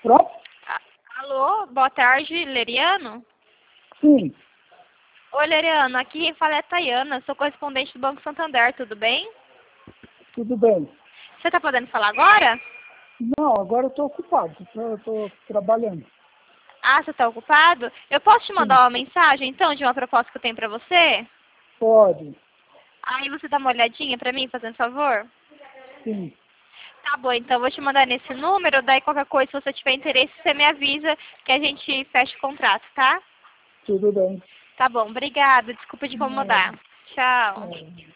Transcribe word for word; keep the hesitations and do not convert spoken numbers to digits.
Pronto? A- Alô, boa tarde, Leriano? Sim, Oi, Leriano, aqui quem fala é a Tayana, sou correspondente do Banco Santander, tudo bem? tudo bem. Você está podendo falar agora? Não, agora eu estou ocupado, eu estou trabalhando. Ah, você está ocupado? Eu posso te Sim, mandar uma mensagem, então, de uma proposta que eu tenho para você? pode. Aí você dá uma olhadinha para mim, fazendo favor? Sim, Tá bom, então eu vou te mandar nesse número, daí qualquer coisa, se você tiver interesse, você me avisa que a gente fecha o contrato, tá? tudo bem. Tá bom, obrigada, desculpa de É, incomodar. Tchau. é.